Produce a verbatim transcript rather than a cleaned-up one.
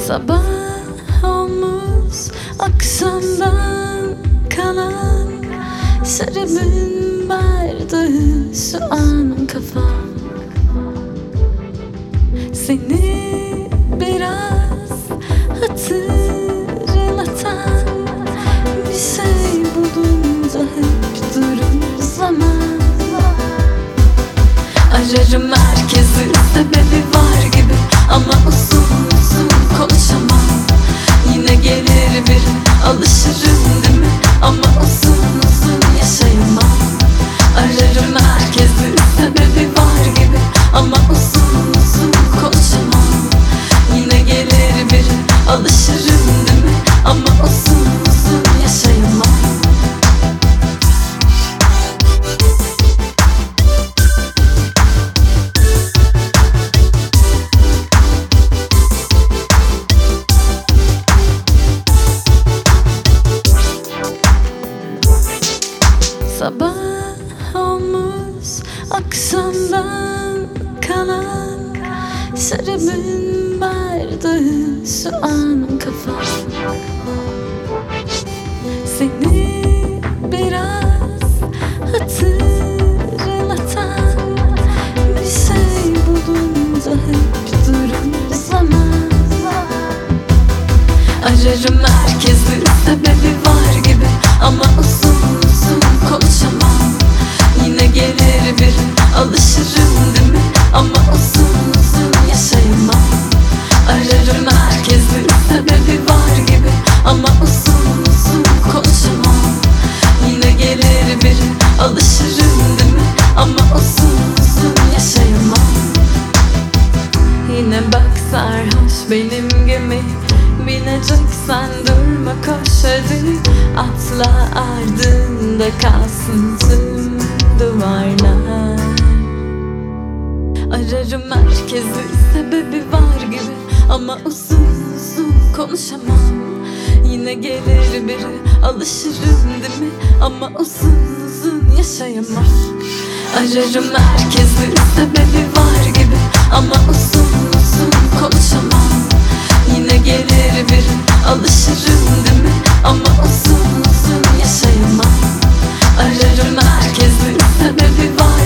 Sabah olmuş akşamdan kalan şarabın bardağı şu an kafam. Seni biraz hatırlatan bir şey bulunca hep durur zaman. Ararım herkesi, sebebi var gibi ama uzun uzun konuşamam. Yine gelir biri, alışırım değil mi? Ama uzun uzun yaşayamam. Ararım herkesi, sebebi var gibi ama uzun uzun konuşamam. Yine gelir biri, alışırım değil mi? Ama uzun uzun yaşayamam. Sabah olmuş akşamdan kalan şarabın bardağı şu an kafam. Seni biraz hatırlatan bir şey bulunca hep durur zaman. Ararım herkesi, sebebi var gibi ama uzun uzun konuşamam. Yine gelir biri, alışırım değil mi? Ama uzun uzun yaşayamam. Ararım herkesi, sebebi var gibi ama uzun uzun konuşamam. Yine gelir biri, alışırım değil mi? Ama uzun uzun yaşayamam. Yine bak sarhoş benim gibi, bineceksen durma koş hadi. Atla ardında kalsın tüm duvarlar. Ararım herkesi, sebebi var gibi ama uzun uzun konuşamam. Yine gelir biri, alışırım değil mi? Ama uzun uzun yaşayamam. Ararım herkesi, sebebi var gibi ama uzun uzun konuşamam. Yine gelir biri, alışırım değil mi? Ama uzun uzun yaşayamam. Ararım herkesi, sebebi var